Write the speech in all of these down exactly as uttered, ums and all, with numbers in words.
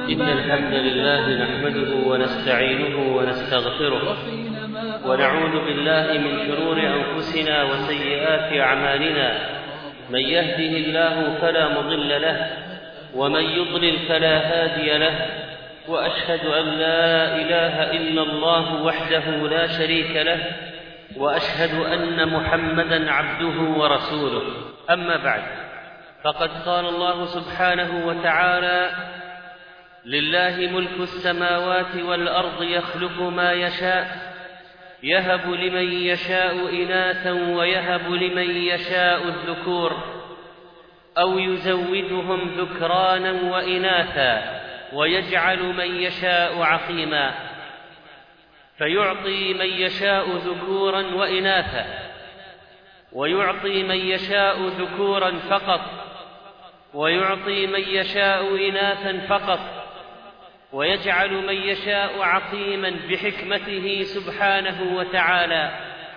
إن الحمد لله نحمده ونستعينه ونستغفره ونعوذ بالله من شرور أنفسنا وسيئات أعمالنا. من يهده الله فلا مضل له ومن يضلل فلا هادي له، وأشهد أن لا إله إلا الله وحده لا شريك له، وأشهد أن محمدًا عبده ورسوله. أما بعد، فقد قال الله سبحانه وتعالى: لله ملك السماوات والأرض يخلق ما يشاء يهب لمن يشاء إناثا ويهب لمن يشاء الذكور أو يزودهم ذكرانا وإناثا ويجعل من يشاء عقيما، فيعطي من يشاء ذكورا وإناثا، ويعطي من يشاء ذكورا فقط، ويعطي من يشاء إناثا فقط، ويجعل من يشاء عقيما بحكمته سبحانه وتعالى.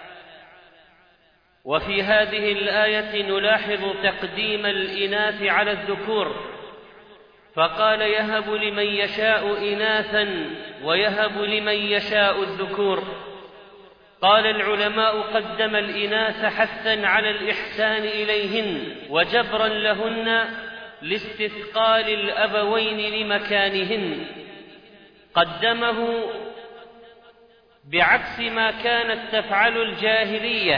وفي هذه الآية نلاحظ تقديم الإناث على الذكور، فقال: يهب لمن يشاء إناثا ويهب لمن يشاء الذكور. قال العلماء: قدم الإناث حثا على الإحسان إليهن وجبرا لهن لاستثقال الأبوين لمكانهن، قدمه بعكس ما كانت تفعل الجاهلية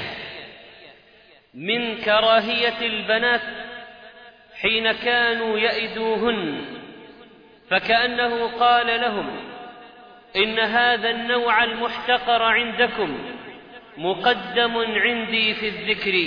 من كراهية البنات حين كانوا يئدوهن، فكأنه قال لهم: إن هذا النوع المحتقر عندكم مقدم عندي في الذكر،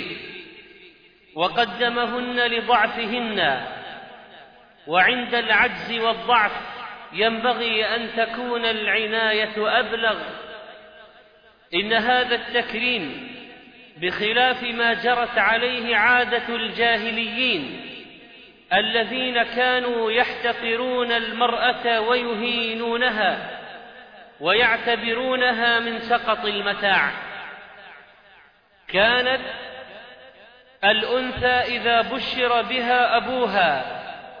وقدمهن لضعفهن، وعند العجز والضعف ينبغي أن تكون العناية أبلغ. إن هذا التكريم بخلاف ما جرت عليه عادة الجاهليين الذين كانوا يحتقرون المرأة ويهينونها ويعتبرونها من سقط المتاع. كانت الأنثى إذا بشر بها أبوها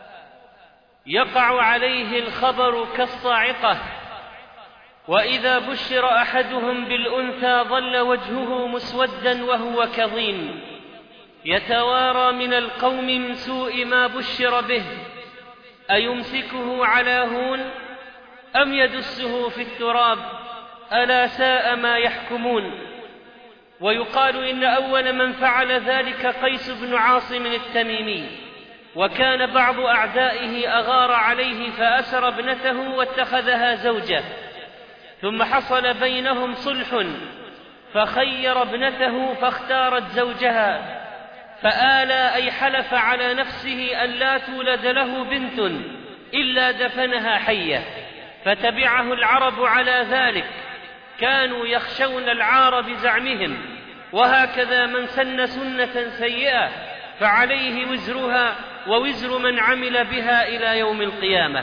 يقع عليه الخبر كالصاعقة، وإذا بشر أحدهم بالأنثى ظل وجهه مسودًا وهو كظيم، يتوارى من القوم من سوء ما بشر به، أيمسكه على هون أم يدسه في التراب، ألا ساء ما يحكمون. ويقال إن أول من فعل ذلك قيس بن عاصم التميمي، وكان بعض أعدائه أغار عليه فأسر ابنته واتخذها زوجة، ثم حصل بينهم صلح فخير ابنته فاختارت زوجها، فآلى أي حلف على نفسه أن لا تولد له بنت إلا دفنها حية، فتبعه العرب على ذلك، كانوا يخشون العار بزعمهم. وهكذا من سن سنة سيئة فعليه وزرها ووزر من عمل بها إلى يوم القيامة.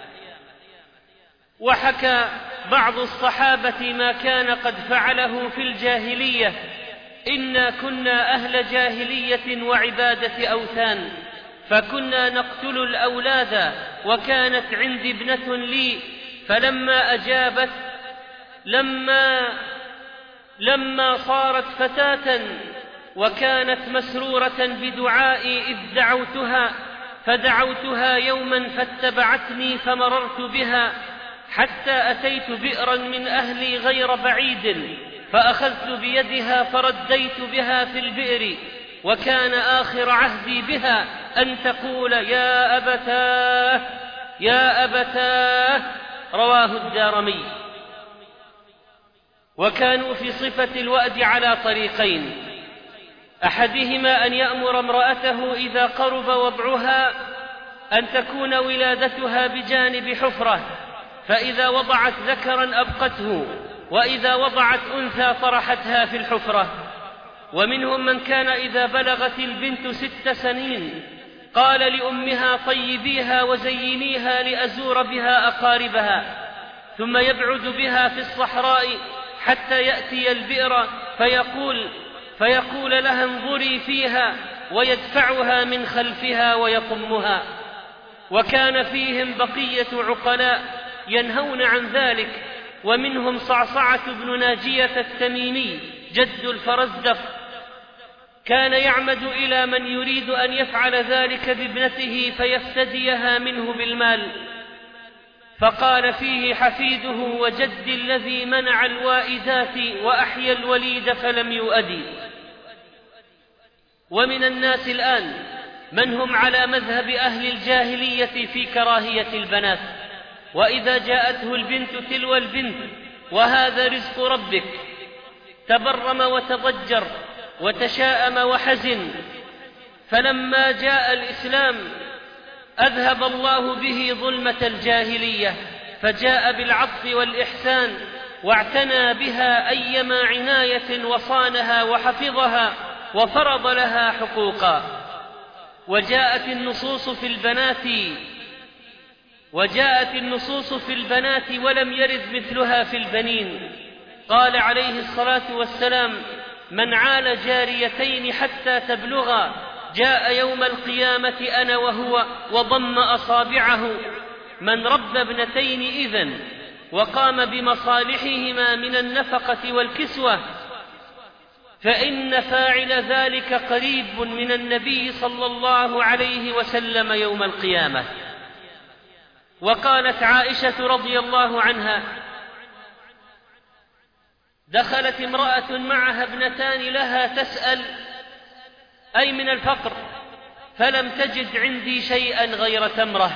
وحكى بعض الصحابة ما كان قد فعله في الجاهلية: إنا كنا أهل جاهلية وعبادة أوثان، فكنا نقتل الأولاد، وكانت عندي ابنة لي، فلما أجابت لما لما صارت فتاة وكانت مسرورة بدعائي إذ دعوتها، فدعوتها يوما فاتبعتني فمررت بها حتى أتيت بئرا من أهلي غير بعيد، فأخذت بيدها فرديت بها في البئر، وكان آخر عهدي بها أن تقول: يا أبتاه يا أبتاه. رواه الدارمي. وكانوا في صفة الوأد على طريقين: أحدهما أن يأمر امرأته إذا قرب وضعها أن تكون ولادتها بجانب حفرة، فإذا وضعت ذكرا أبقته، وإذا وضعت أنثى طرحتها في الحفرة. ومنهم من كان إذا بلغت البنت ست سنين قال لأمها: طيبيها وزينيها لأزور بها أقاربها، ثم يبعد بها في الصحراء حتى يأتي البئر فيقول فيقول لها: انظري فيها، ويدفعها من خلفها ويطمها. وكان فيهم بقية عقلاء ينهون عن ذلك، ومنهم صعصعة بن ناجية التميمي جد الفرزدق، كان يعمد إلى من يريد أن يفعل ذلك بابنته فيفتديها منه بالمال، فقال فيه حفيده: وجد الذي منع الوائدات وأحيا الوليد فلم يؤدي. ومن الناس الآن من هم على مذهب أهل الجاهلية في كراهية البنات، وإذا جاءته البنت تلو البنت وهذا رزق ربك، تبرم وتضجر وتشاءم وحزن. فلما جاء الإسلام أذهب الله به ظلمة الجاهلية، فجاء بالعطف والإحسان واعتنى بها أيما عناية وصانها وحفظها وفرض لها حقوقا. وجاءت النصوص في البنات وجاءت النصوص في البنات ولم يرد مثلها في البنين. قال عليه الصلاة والسلام: من عال جاريتين حتى تبلغا جاء يوم القيامة أنا وهو، وضم أصابعه. من رب ابنتين إذن وقام بمصالحهما من النفقة والكسوة فإن فاعل ذلك قريب من النبي صلى الله عليه وسلم يوم القيامة. وقالت عائشة رضي الله عنها: دخلت امرأة معها ابنتان لها تسأل أي من الفقر، فلم تجد عندي شيئا غير تمرة،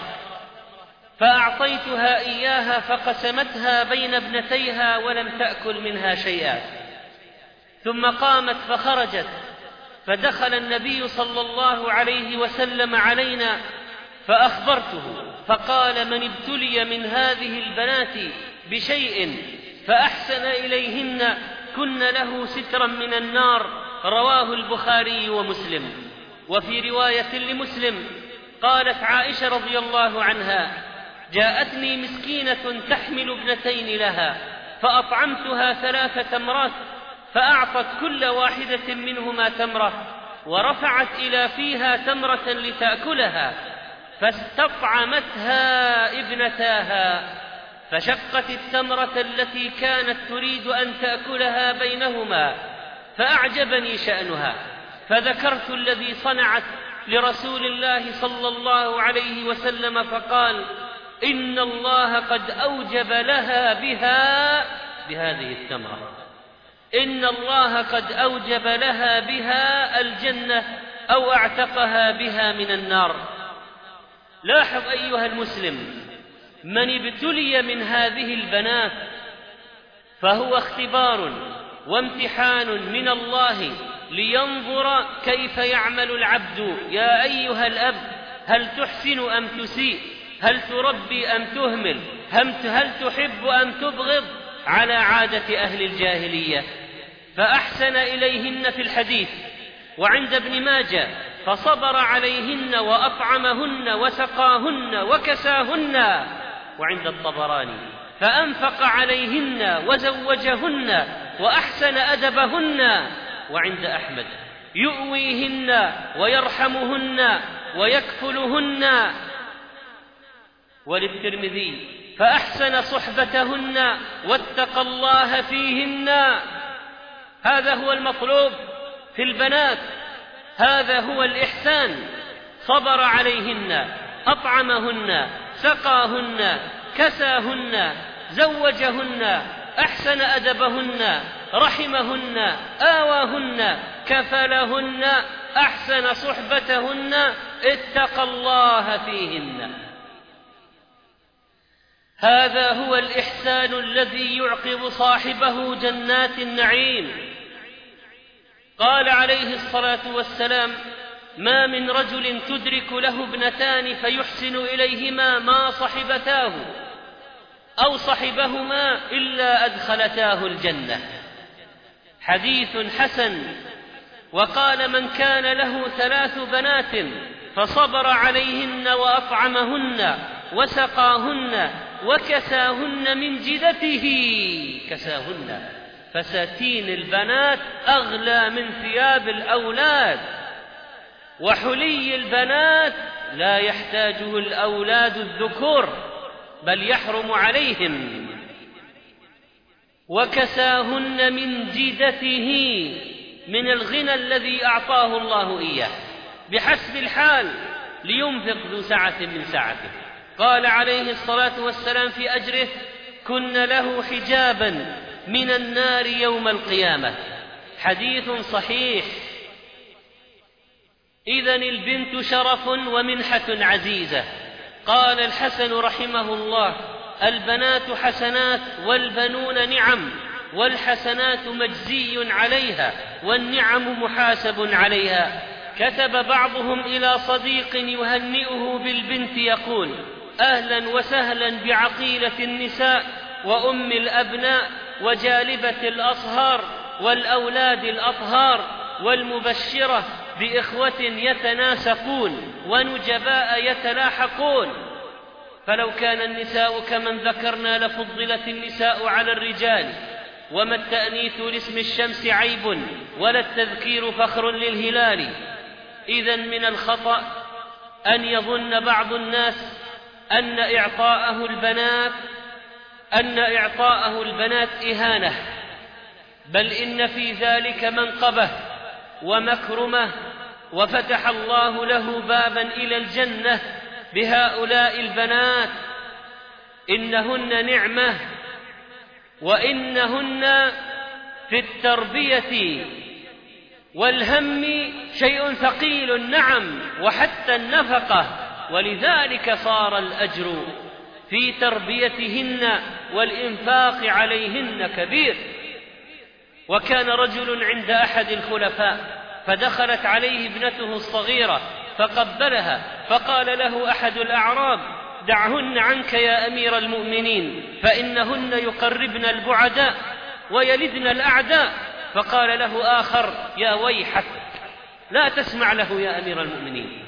فأعطيتها إياها فقسمتها بين ابنتيها ولم تأكل منها شيئا. ثم قامت فخرجت، فدخل النبي صلى الله عليه وسلم علينا فأخبرته، فقال: من ابتلي من هذه البنات بشيء فأحسن إليهن كن له سترا من النار. رواه البخاري ومسلم. وفي رواية لمسلم قالت عائشة رضي الله عنها: جاءتني مسكينة تحمل ابنتين لها فأطعمتها ثلاث تمرات، فأعطت كل واحدة منهما تمرة، ورفعت إلى فيها تمرة لتأكلها، فاستطعمتها ابنتاها، فشقت التمرة التي كانت تريد أن تأكلها بينهما، فأعجبني شأنها، فذكرت الذي صنعت لرسول الله صلى الله عليه وسلم، فقال: إن الله قد أوجب لها بها بهذه التمرة إن الله قد أوجب لها بها الجنة أو أعتقها بها من النار. لاحظ أيها المسلم، من ابتلي من هذه البنات فهو اختبار وامتحان من الله لينظر كيف يعمل العبد. يا أيها الأب، هل تحسن أم تسيء؟ هل تربي أم تهمل؟ هل تحب أم تبغض؟ على عادة أهل الجاهلية. فأحسن إليهن في الحديث، وعند ابن ماجه: فصبر عليهن وأطعمهن وسقاهن وكساهن. وعند الطبراني: فأنفق عليهن وزوجهن وأحسن أدبهن. وعند أحمد: يؤويهن ويرحمهن ويكفلهن. وللترمذي: فأحسن صحبتهن واتقى الله فيهن. هذا هو المطلوب في البنات، هذا هو الإحسان. صبر عليهن، أطعمهن، سقاهن، كساهن، زوجهن، أحسن أدبهن، رحمهن، آواهن، كفلهن، أحسن صحبتهن، اتقى الله فيهن. هذا هو الإحسان الذي يعقب صاحبه جنات النعيم. قال عليه الصلاة والسلام: ما من رجل تدرك له ابنتان فيحسن إليهما ما صحبتاه أو صحبهما إلا أدخلتاه الجنة. حديث حسن. وقال: من كان له ثلاث بنات فصبر عليهن وأطعمهن وسقاهن وكساهن من جدته، كساهن، فساتين البنات أغلى من ثياب الأولاد، وحلي البنات لا يحتاجه الأولاد الذكور بل يحرم عليهم، وكساهن من جدته من الغنى الذي أعطاه الله إياه بحسب الحال، لينفق ذو سعة من سعته. قال عليه الصلاة والسلام في أجره: كن له حجابا من النار يوم القيامة. حديث صحيح. إذن البنت شرف ومنحة عزيزة. قال الحسن رحمه الله: البنات حسنات والبنون نعم، والحسنات مجزي عليها والنعم محاسب عليها. كتب بعضهم إلى صديق يهنئه بالبنت يقول: أهلا وسهلا بعقيلة النساء وأم الأبناء وجالبة الأصهار والأولاد الأطهار، والمبشرة بإخوة يتناسقون ونجباء يتلاحقون. فلو كان النساء كمن ذكرنا لفضلت النساء على الرجال، وما التأنيث لاسم الشمس عيب ولا التذكير فخر للهلال. إذن من الخطأ أن يظن بعض الناس أن إعطاءه البنات أن إعطاءه البنات إهانة، بل إن في ذلك منقبة ومكرمة، وفتح الله له بابا إلى الجنة بهؤلاء البنات. إنهن نعمة، وإنهن في التربية والهم شيء ثقيل، نعم، وحتى النفقة، ولذلك صار الأجر في تربيتهن والإنفاق عليهن كبير. وكان رجل عند أحد الخلفاء فدخلت عليه ابنته الصغيرة فقبلها، فقال له أحد الأعراب: دعهن عنك يا أمير المؤمنين، فإنهن يقربن البعداء ويلدن الأعداء. فقال له آخر: يا ويحك، لا تسمع له يا أمير المؤمنين،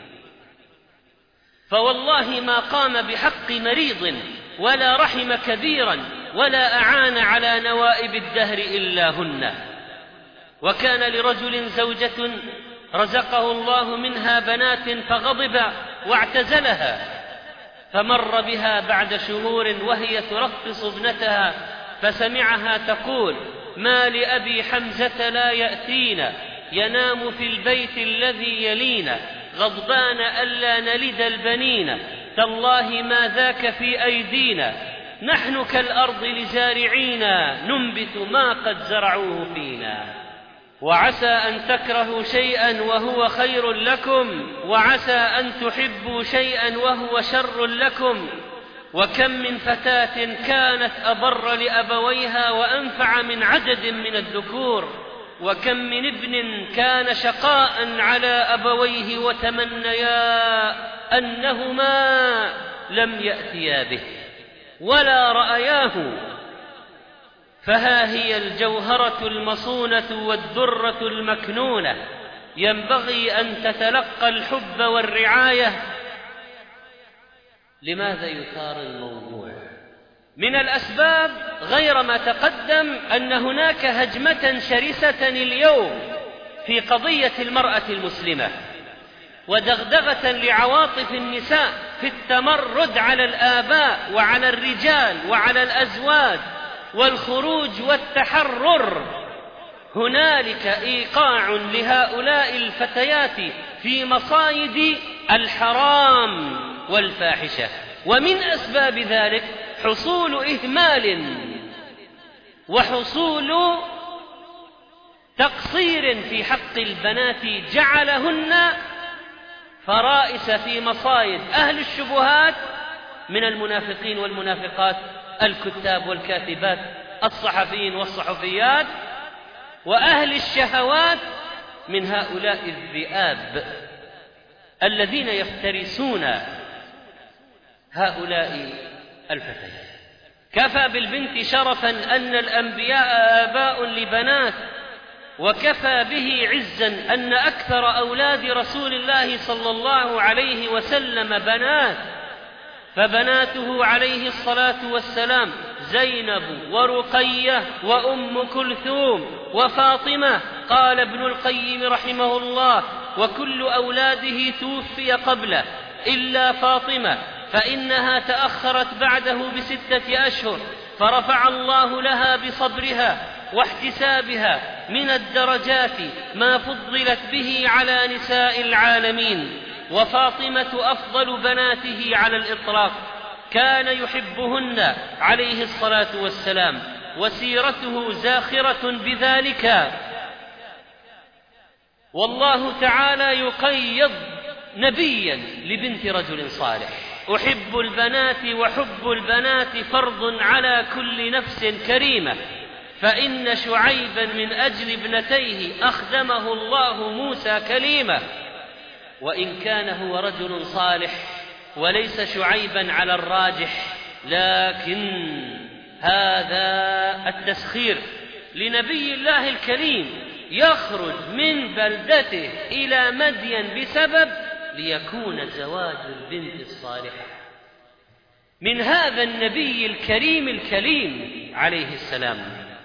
فوالله ما قام بحق مريض ولا رحم كبيرا ولا أعان على نوائب الدهر إلا هن. وكان لرجل زوجة رزقه الله منها بنات فغضب واعتزلها، فمر بها بعد شهور وهي ترقص ابنتها، فسمعها تقول: ما لأبي حمزة لا يأتينا، ينام في البيت الذي يلينا، غضبان ألا نلد البنين، تالله ما ذاك في أيدينا، نحن كالأرض لزارعينا، ننبت ما قد زرعوه فينا. وعسى أن تكرهوا شيئا وهو خير لكم، وعسى أن تحبوا شيئا وهو شر لكم. وكم من فتاة كانت أبر لأبويها وأنفع من عدد من الذكور، وكم من ابن كان شقاء على أبويه وتمنيا أنهما لم يأتيا به ولا رأياه. فها هي الجوهرة المصونة والدرة المكنونة، ينبغي أن تتلقى الحب والرعاية. لماذا يثار الموضوع؟ من الأسباب غير ما تقدم أن هناك هجمة شرسة اليوم في قضية المرأة المسلمة، ودغدغة لعواطف النساء في التمرد على الآباء وعلى الرجال وعلى الأزواج والخروج والتحرر. هنالك إيقاع لهؤلاء الفتيات في مصايد الحرام والفاحشة، ومن أسباب ذلك حصول إهمال وحصول تقصير في حق البنات، جعلهن فرائس في مصايد أهل الشبهات من المنافقين والمنافقات، الكتاب والكاتبات، الصحفيين والصحفيات، وأهل الشهوات من هؤلاء الذئاب الذين يفترسون هؤلاء الفتيات. كفى بالبنت شرفا أن الأنبياء آباء لبنات، وكفى به عزا أن أكثر أولاد رسول الله صلى الله عليه وسلم بنات، فبناته عليه الصلاة والسلام زينب ورقية وأم كلثوم وفاطمة. قال ابن القيم رحمه الله: وكل أولاده توفي قبله، إلا فاطمة فإنها تأخرت بعده بستة أشهر، فرفع الله لها بصبرها واحتسابها من الدرجات ما فضلت به على نساء العالمين. وفاطمة أفضل بناته على الإطلاق، كان يحبهن عليه الصلاة والسلام، وسيرته زاخرة بذلك. والله تعالى يقيض نبيا لبنت رجل صالح: أحب البنات وحب البنات فرض على كل نفس كريمة، فإن شعيبا من أجل ابنتيه أخدمه الله موسى كليمة. وإن كان هو رجل صالح وليس شعيبا على الراجح، لكن هذا التسخير لنبي الله الكريم يخرج من بلدته إلى مدين بسبب ليكون زواج البنت الصالحة من هذا النبي الكريم الكليم عليه السلام،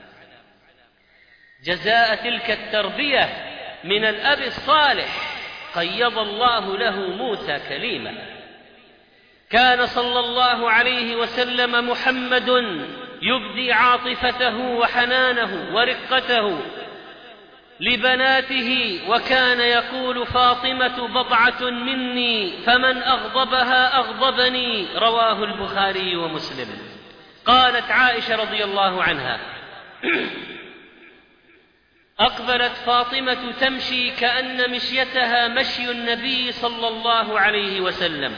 جزاء تلك التربية من الأب الصالح قيض الله له موسى كليما. كان صلى الله عليه وسلم محمد يبدي عاطفته وحنانه ورقته لبناته، وكان يقول: فاطمة بضعة مني فمن أغضبها أغضبني، رواه البخاري ومسلم. قالت عائشة رضي الله عنها: أقبلت فاطمة تمشي كأن مشيتها مشي النبي صلى الله عليه وسلم،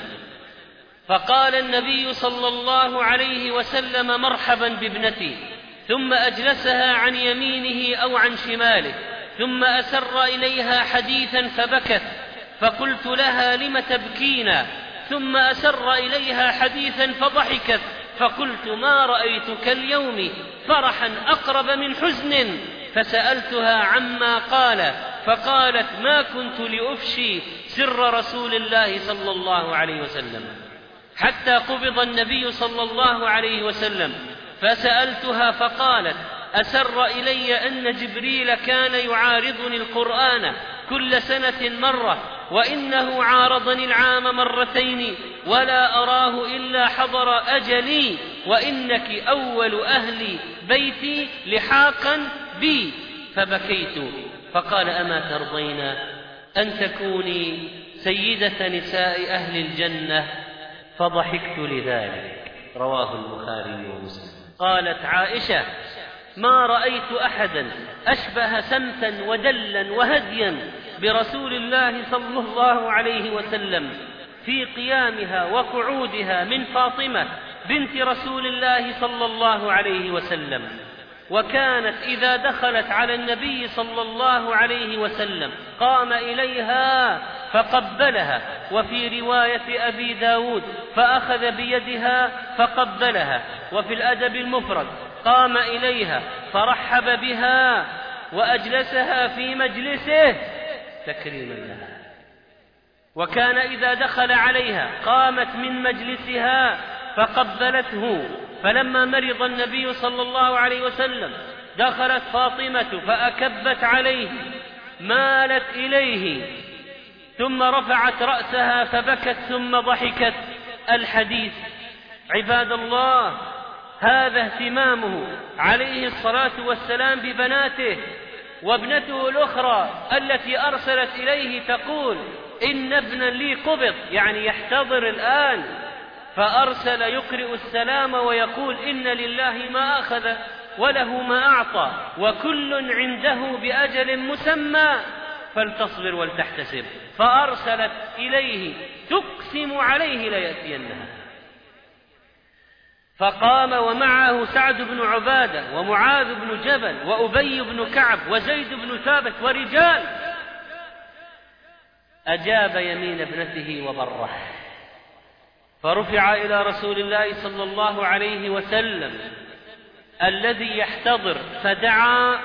فقال النبي صلى الله عليه وسلم: مرحبا بابنتي، ثم أجلسها عن يمينه أو عن شماله، ثم أسر إليها حديثا فبكت، فقلت لها: لم تبكين؟ ثم أسر إليها حديثا فضحكت، فقلت: ما رأيتك اليوم فرحا أقرب من حزن، فسألتها عما قال، فقالت: ما كنت لأفشي سر رسول الله صلى الله عليه وسلم حتى قبض النبي صلى الله عليه وسلم، فسألتها فقالت: أسر إلي أن جبريل كان يعارضني القرآن كل سنة مرة، وإنه عارضني العام مرتين، ولا أراه إلا حضر أجلي، وإنك أول أهل بيتي لحاقا بي. فبكيت، فقال: أما ترضين أن تكوني سيدة نساء أهل الجنة؟ فضحكت لذلك، رواه البخاري ومسلم. قالت عائشة: ما رأيت أحدا أشبه سمتا ودلا وهديا برسول الله صلى الله عليه وسلم في قيامها وقعودها من فاطمة بنت رسول الله صلى الله عليه وسلم. وكانت إذا دخلت على النبي صلى الله عليه وسلم قام إليها فقبلها، وفي رواية أبي داود: فأخذ بيدها فقبلها. وفي الأدب المفرد: قام إليها فرحب بها وأجلسها في مجلسه تكريما لها. وكان إذا دخل عليها قامت من مجلسها فقبلته. فلما مرض النبي صلى الله عليه وسلم دخلت فاطمة فأكبت عليه، مالت إليه، ثم رفعت رأسها فبكت ثم ضحكت. الحديث عباد الله هذا اهتمامه عليه الصلاة والسلام ببناته. وابنته الأخرى التي أرسلت إليه تقول: إن ابنا لي قبض، يعني يحتضر الآن، فأرسل يقرئ السلام ويقول: إن لله ما أخذ وله ما أعطى، وكل عنده بأجل مسمى، فلتصبر ولتحتسب. فأرسلت إليه تقسم عليه ليأتينها، فقام ومعه سعد بن عبادة ومعاذ بن جبل وأبي بن كعب وزيد بن ثابت ورجال. أجاب يمين ابنته وبره، فرفع إلى رسول الله صلى الله عليه وسلم الذي يحتضر، فدعا،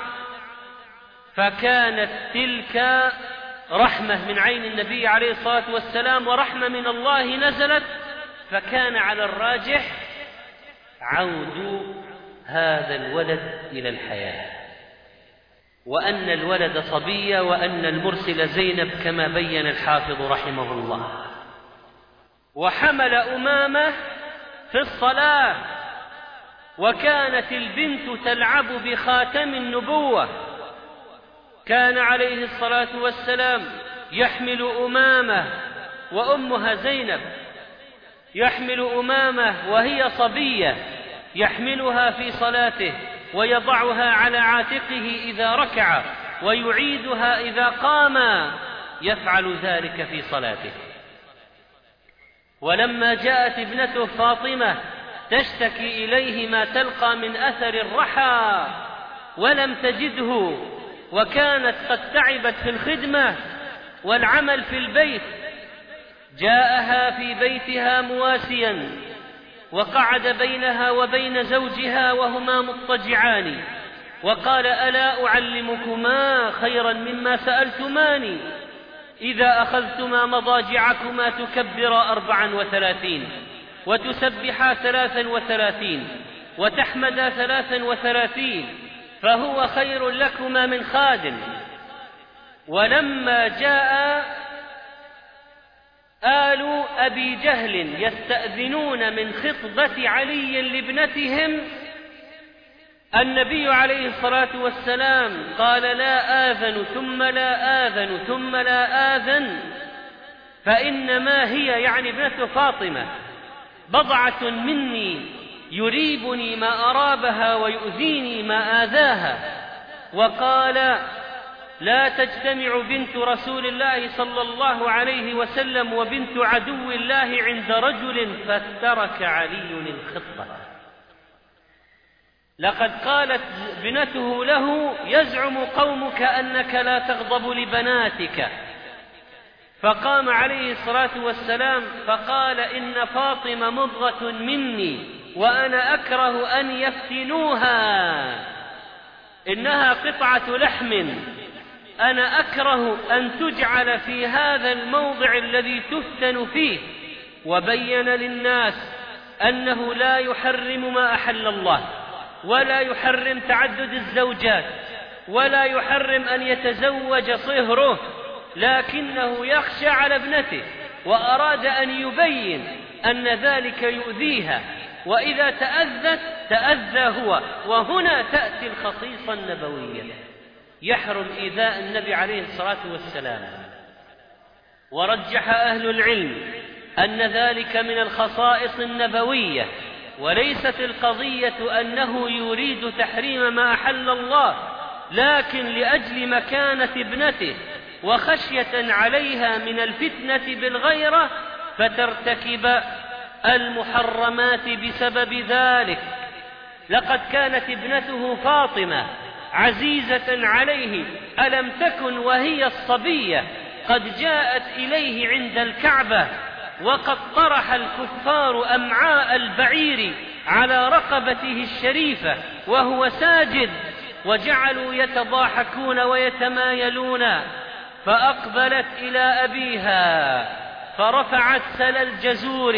فكانت تلك رحمة من عين النبي عليه الصلاة والسلام ورحمة من الله نزلت، فكان على الراجح عود هذا الولد إلى الحياة، وأن الولد صبية، وأن المرسل زينب كما بين الحافظ رحمه الله. وحمل أمامة في الصلاة، وكانت البنت تلعب بخاتم النبوة. كان عليه الصلاة والسلام يحمل أمامة، وأمها زينب يحمل أمامة وهي صبية، يحملها في صلاته ويضعها على عاتقه إذا ركع ويعيدها إذا قام، يفعل ذلك في صلاته. ولما جاءت ابنته فاطمة تشتكي إليه ما تلقى من أثر الرحى ولم تجده، وكانت قد تعبت في الخدمة والعمل في البيت، جاءها في بيتها مواسيا وقعد بينها وبين زوجها وهما مضطجعان، وقال: ألا أعلمكما خيرا مما سألتماني؟ إذا أخذتما مضاجعكما تكبرا أربعا وثلاثين، وتسبحا ثلاثا وثلاثين، وتحمدا ثلاثا وثلاثين، فهو خير لكما من خادم. ولما جاء آل أبي جهل يستأذنون من خطبة علي لابنتهم، النبي عليه الصلاة والسلام قال: لا آذن ثم لا آذن ثم لا آذن، فإنما هي، يعني ابنة فاطمة، بضعة مني يريبني ما أرابها ويؤذيني ما آذاها. وقال: لا تجتمع بنت رسول الله صلى الله عليه وسلم وبنت عدو الله عند رجل، فترك علي الخطبة. لقد قالت ابنته له: يزعم قومك أنك لا تغضب لبناتك. فقام عليه الصلاة والسلام فقال: إن فاطمة مضغة مني وأنا أكره أن يفتنوها، إنها قطعة لحم، أنا أكره أن تجعل في هذا الموضع الذي تفتن فيه. وبين للناس أنه لا يحرم ما أحل الله، ولا يحرم تعدد الزوجات، ولا يحرم أن يتزوج صهره، لكنه يخشى على ابنته، وأراد أن يبين أن ذلك يؤذيها، وإذا تأذت تأذى هو. وهنا تأتي الخصيصة النبوية، يحرم إيذاء النبي عليه الصلاة والسلام. ورجح أهل العلم أن ذلك من الخصائص النبوية، وليست القضية أنه يريد تحريم ما أحل الله، لكن لأجل مكانة ابنته وخشية عليها من الفتنة بالغيرة فترتكب المحرمات بسبب ذلك. لقد كانت ابنته فاطمة عزيزة عليه، ألم تكن وهي الصبية قد جاءت إليه عند الكعبة وقد طرح الكفار أمعاء البعير على رقبته الشريفة وهو ساجد، وجعلوا يتضاحكون ويتمايلون، فأقبلت إلى أبيها فرفعت سل الجزور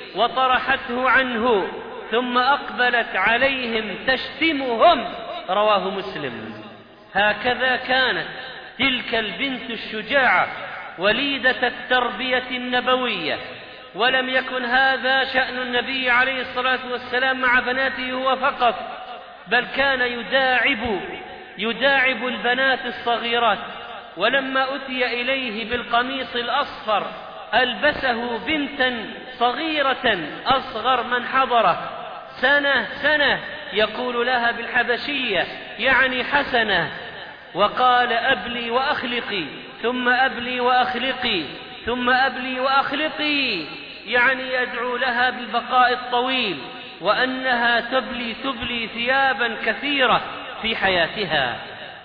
وطرحته عنه، ثم أقبلت عليهم تشتمهم، رواه مسلم. هكذا كانت تلك البنت الشجاعة وليدة التربية النبوية. ولم يكن هذا شأن النبي عليه الصلاة والسلام مع بناته هو فقط، بل كان يداعب يداعب البنات الصغيرات. ولما أتي إليه بالقميص الأصفر ألبسه بنتا صغيرة أصغر من حضره، سنة سنة، يقول لها بالحبشية يعني حسنة، وقال: أبلي وأخلقي، ثم أبلي وأخلقي، ثم أبلي وأخلقي، يعني يدعو لها بالبقاء الطويل، وأنها تبلي تبلي ثيابا كثيرة في حياتها.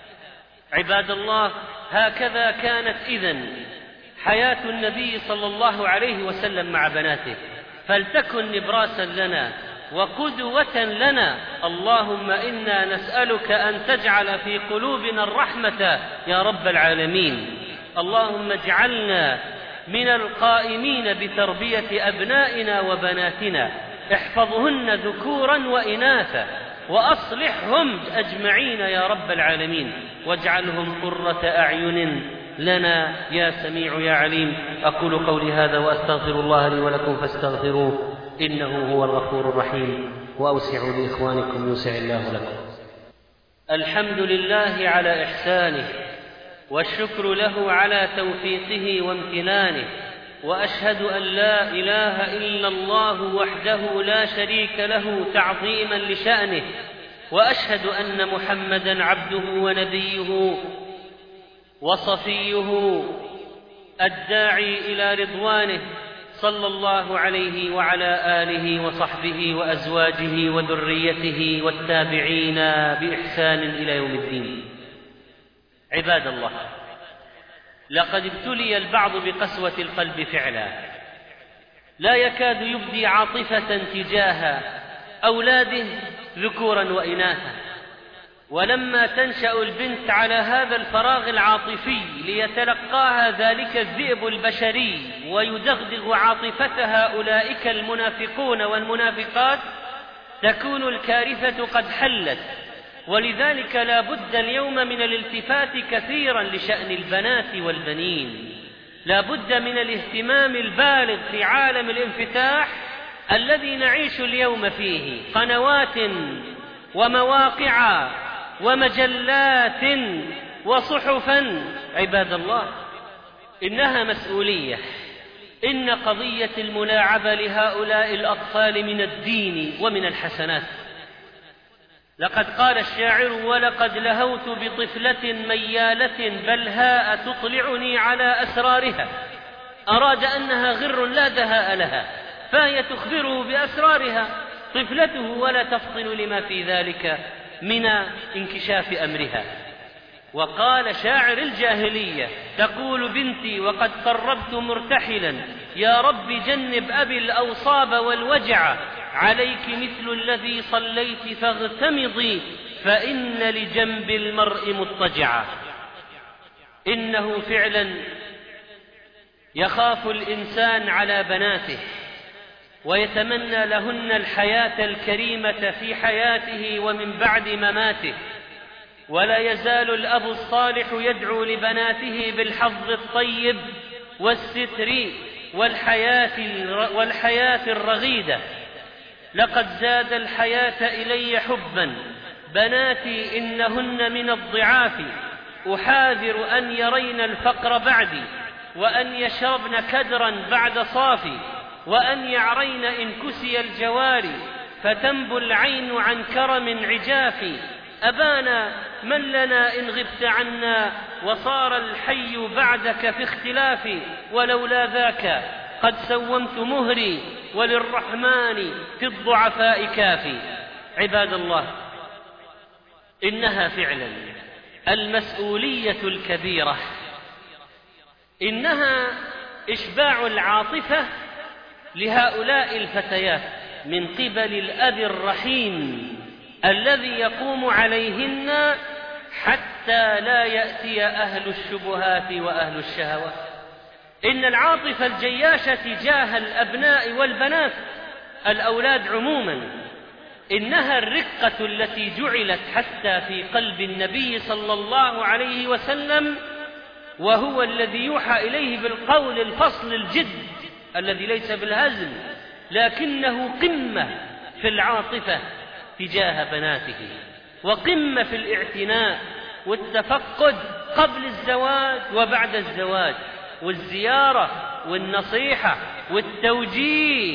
عباد الله، هكذا كانت إذن حياة النبي صلى الله عليه وسلم مع بناته، فلتكن نبراسا لنا وقدوة لنا. اللهم إنا نسألك أن تجعل في قلوبنا الرحمة يا رب العالمين. اللهم اجعلنا من القائمين بتربية أبنائنا وبناتنا، احفظهن ذكورا وإناثا، وأصلحهم أجمعين يا رب العالمين، واجعلهم قرة أعين لنا يا سميع يا عليم. أقول قولي هذا وأستغفر الله لي ولكم فاستغفروه إنه هو الغفور الرحيم. وأوسعوا لإخوانكم يوسع الله لكم. الحمد لله على إحسانه، والشكر له على توفيقه وامتنانه، وأشهد أن لا إله إلا الله وحده لا شريك له تعظيما لشأنه، وأشهد أن محمدا عبده ونبيه وصفيه الداعي إلى رضوانه، صلى الله عليه وعلى آله وصحبه وأزواجه وذريته والتابعين بإحسان إلى يوم الدين. عباد الله، لقد ابتلي البعض بقسوة القلب فعلا، لا يكاد يبدي عاطفة تجاه أولاده ذكورا وإناثا، ولما تنشأ البنت على هذا الفراغ العاطفي ليتلقاها ذلك الذئب البشري ويدغدغ عاطفتها أولئك المنافقون والمنافقات، تكون الكارثة قد حلت. ولذلك لا بد اليوم من الالتفات كثيرا لشأن البنات والبنين، لا بد من الاهتمام البالغ في عالم الانفتاح الذي نعيش اليوم فيه، قنوات ومواقع ومجلات وصحفا. عباد الله، إنها مسؤولية، إن قضية الملاعبة لهؤلاء الأطفال من الدين ومن الحسنات. لقد قال الشاعر: ولقد لهوت بطفلة ميالة بلهاء تطلعني على أسرارها. أراد أنها غر لا دهاء لها، فهي تخبره بأسرارها طفلته ولا تفطن لما في ذلك من انكشاف أمرها. وقال شاعر الجاهلية: تقول بنتي وقد قربت مرتحلا، يا رب جنب أبي الأوصاب والوجع، عليك مثل الذي صليت فاغتمضي، فإن لجنب المرء مضطجعا. إنه فعلا يخاف الإنسان على بناته ويتمنى لهن الحياة الكريمة في حياته ومن بعد مماته، ولا يزال الأب الصالح يدعو لبناته بالحظ الطيب والستر والحياة, والحياة الرغيدة. لقد زاد الحياة إلي حبا، بناتي إنهن من الضعاف، أحاذر أن يرين الفقر بعدي، وأن يشربن كدرا بعد صافي، وأن يعرين إن كسي الجواري، فتنبو العين عن كرم عجافي. أبانا من لنا إن غبت عنا، وصار الحي بعدك في اختلاف، ولولا ذاك قد سومت مهري، وللرحمن في الضعفاء كافي. عباد الله، إنها فعلا المسؤولية الكبيرة، إنها إشباع العاطفة لهؤلاء الفتيات من قبل الأب الرحيم الذي يقوم عليهن حتى لا يأتي أهل الشبهات وأهل الشهوات. إن العاطفة الجياشة تجاه الأبناء والبنات، الأولاد عموما، إنها الرقة التي جعلت حتى في قلب النبي صلى الله عليه وسلم، وهو الذي يوحى إليه بالقول الفصل الجد الذي ليس بالهزل، لكنه قمة في العاطفة تجاه بناته، وقمة في الاعتناء والتفقد قبل الزواج وبعد الزواج، والزيارة والنصيحة والتوجيه.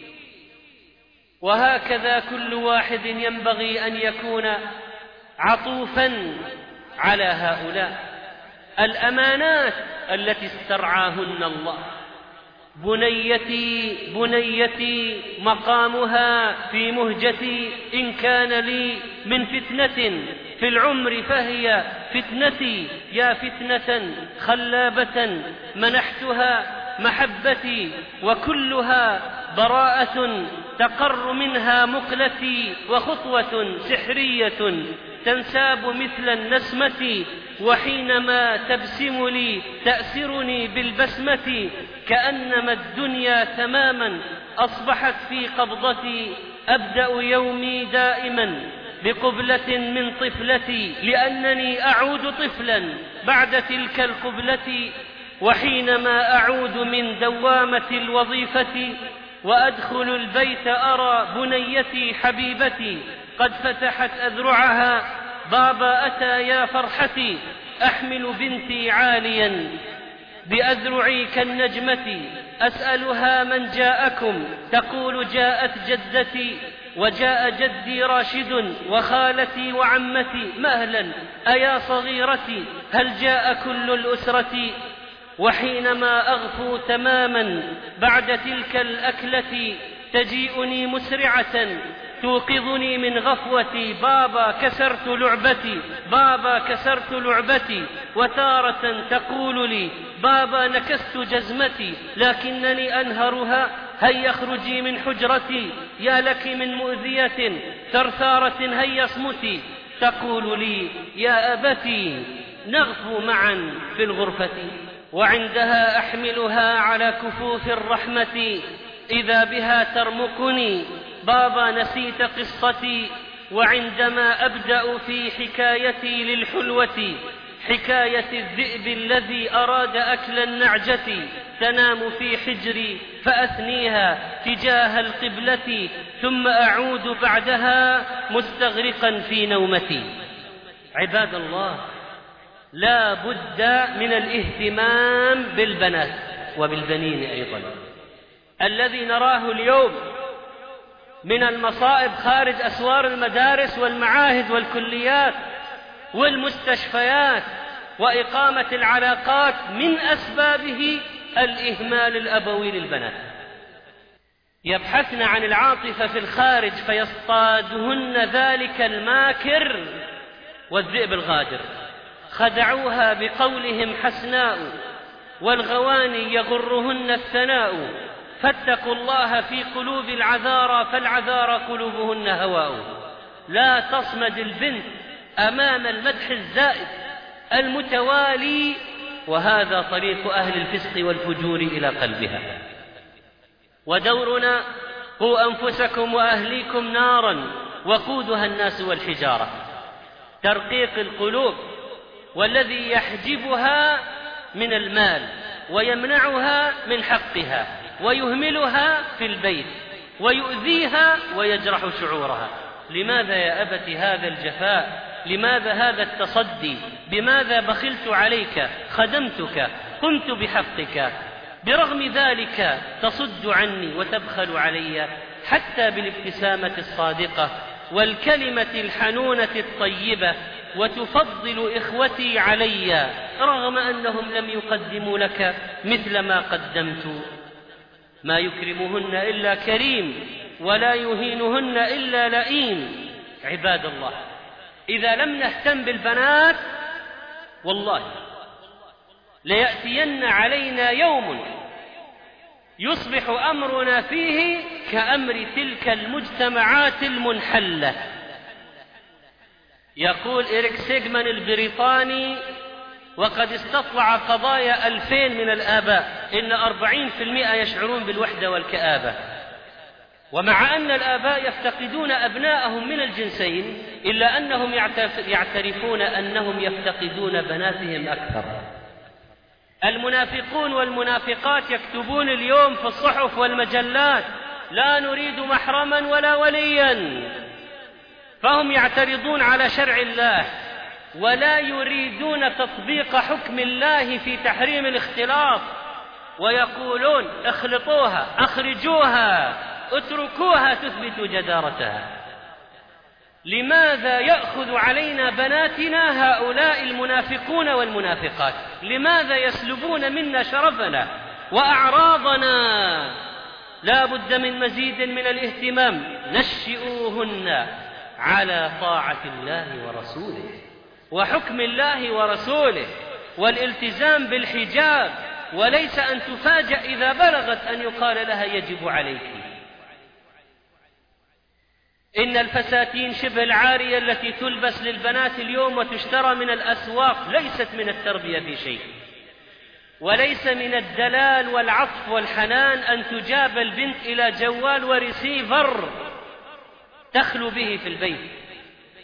وهكذا كل واحد ينبغي أن يكون عطوفا على هؤلاء الأمانات التي استرعاهن الله. بنيتي بنيتي مقامها في مهجتي، إن كان لي من فتنة في العمر فهي فتنتي، يا فتنة خلابة منحتها محبتي، وكلها براءة تقر منها مقلتي، وخطوة سحرية تنساب مثل النسمة، وحينما تبسم لي تأسرني بالبسمة، كأنما الدنيا تماما أصبحت في قبضتي، أبدأ يومي دائما بقبلة من طفلتي، لأنني أعود طفلا بعد تلك القبلة. وحينما أعود من دوامة الوظيفة وأدخل البيت أرى بنيتي حبيبتي قد فتحت أذرعها. بابا أتى يا فرحتي، أحمل بنتي عاليا بأذرعي كالنجمة، أسألها من جاءكم، تقول جاءت جدتي وجاء جدي راشد وخالتي وعمتي. مهلا أيا صغيرتي، هل جاء كل الأسرة؟ وحينما أغفو تماما بعد تلك الأكلة تجيئني مسرعة توقظني من غفوتي، بابا كسرت لعبتي، بابا كسرت لعبتي. وتارة تقول لي بابا نكست جزمتي لكنني أنهرها، هيا اخرجي من حجرتي، يا لك من مؤذية ثرثارة هيا اصمتي. تقول لي يا أبتي نغفو معا في الغرفة. وعندها أحملها على كفوف الرحمة، إذا بها ترمقني، بابا نسيت قصتي. وعندما أبدأ في حكايتي للحلوة، حكاية الذئب الذي أراد أكل النعجة، تنام في حجري فأثنيها تجاه القبلة، ثم أعود بعدها مستغرقا في نومتي. عباد الله، لا بد من الاهتمام بالبنات وبالبنين أيضا. الذي نراه اليوم من المصائب خارج أسوار المدارس والمعاهد والكليات والمستشفيات وإقامة العلاقات، من أسبابه الإهمال الأبوي للبنات. يبحثن عن العاطفة في الخارج فيصطادهن ذلك الماكر والذئب الغادر. خدعوها بقولهم حسناء، والغواني يغرهن الثناء، فاتقوا الله في قلوب العذارى، فالعذارى قلوبهن هواء. لا تصمد البنت أمام المدح الزائد المتوالي، وهذا طريق أهل الفسق والفجور إلى قلبها. ودورنا قوا أنفسكم وأهليكم نارا وقودها الناس والحجارة. ترقيق القلوب، والذي يحجبها من المال ويمنعها من حقها ويهملها في البيت ويؤذيها ويجرح شعورها. لماذا يا أبت هذا الجفاء؟ لماذا هذا التصدي؟ بماذا بخلت عليك؟ خدمتك، قمت بحقك، برغم ذلك تصد عني وتبخل علي، حتى بالابتسامة الصادقة والكلمة الحنونة الطيبة، وتفضل إخوتي علي رغم أنهم لم يقدموا لك مثل ما قدمت. ما يكرمهن إلا كريم، ولا يهينهن إلا لئيم. عباد الله، إذا لم نهتم بالبنات والله ليأتين علينا يوم يصبح أمرنا فيه كأمر تلك المجتمعات المنحلة. يقول إريك سيغمان البريطاني، وقد استطلع قضايا ألفين من الآباء، إن أربعين في المئة يشعرون بالوحدة والكآبة. ومع أن الآباء يفتقدون أبناءهم من الجنسين، إلا أنهم يعترفون أنهم يفتقدون بناتهم أكثر. المنافقون والمنافقات يكتبون اليوم في الصحف والمجلات: لا نريد محرما ولا وليا. فهم يعترضون على شرع الله ولا يريدون تطبيق حكم الله في تحريم الاختلاط، ويقولون اخلطوها، اخرجوها، اتركوها تثبت جدارتها. لماذا يأخذ علينا بناتنا هؤلاء المنافقون والمنافقات؟ لماذا يسلبون منا شرفنا وأعراضنا؟ لا بد من مزيد من الاهتمام. نشئوهن على طاعة الله ورسوله وحكم الله ورسوله والالتزام بالحجاب، وليس أن تفاجأ إذا بلغت أن يقال لها يجب عليك. إن الفساتين شبه العارية التي تلبس للبنات اليوم وتشترى من الأسواق ليست من التربية في شيء، وليس من الدلال والعطف والحنان أن تجاب البنت إلى جوال وريسيفر تخلو به في البيت.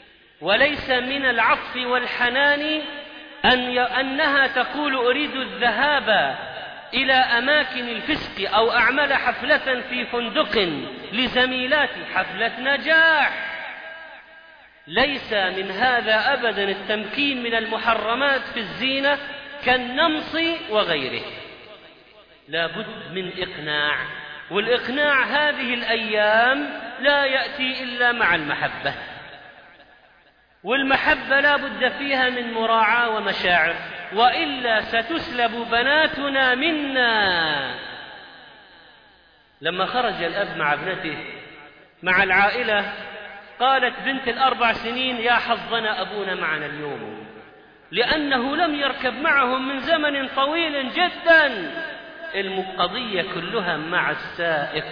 وليس من العطف والحنان أن أنها تقول أريد الذهاب إلى أماكن الفسق أو أعمل حفلة في فندق لزميلاتي، حفلة نجاح. ليس من هذا أبدا التمكين من المحرمات في الزينة كالنمص وغيره. لا بد من إقناع، والإقناع هذه الأيام لا يأتي إلا مع المحبة، والمحبة لا بد فيها من مراعاة ومشاعر، وإلا ستسلب بناتنا منا. لما خرج الأب مع ابنته مع العائلة قالت بنت الأربع سنين يا حظنا أبونا معنا اليوم، لأنه لم يركب معهم من زمن طويل جدا. القضية كلها مع السائق.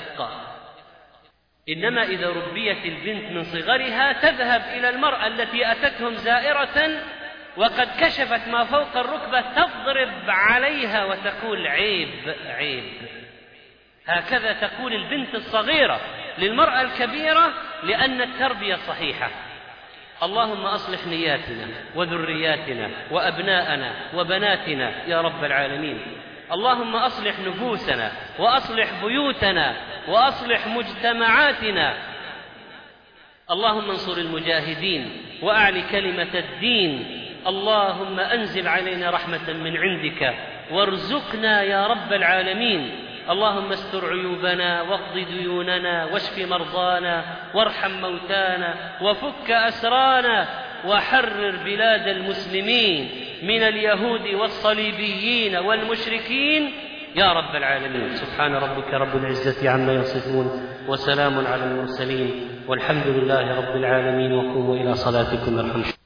إنما إذا ربيت البنت من صغرها تذهب إلى المرأة التي أتتهم زائرة وقد كشفت ما فوق الركبة تضرب عليها وتقول عيب عيب. هكذا تقول البنت الصغيرة للمرأة الكبيرة، لأن التربية صحيحة. اللهم أصلح نياتنا وذرياتنا وأبناءنا وبناتنا يا رب العالمين. اللهم أصلح نفوسنا وأصلح بيوتنا وأصلح مجتمعاتنا. اللهم انصر المجاهدين وأعل كلمة الدين. اللهم أنزل علينا رحمة من عندك وارزقنا يا رب العالمين. اللهم استر عيوبنا واقض ديوننا واشف مرضانا وارحم موتانا وفك أسرانا وحرر بلاد المسلمين من اليهود والصليبيين والمشركين يا رب العالمين. سبحان ربك رب العزة عما يصفون وسلام على المرسلين والحمد لله رب العالمين. وقوموا إلى صلاتكم. الحمد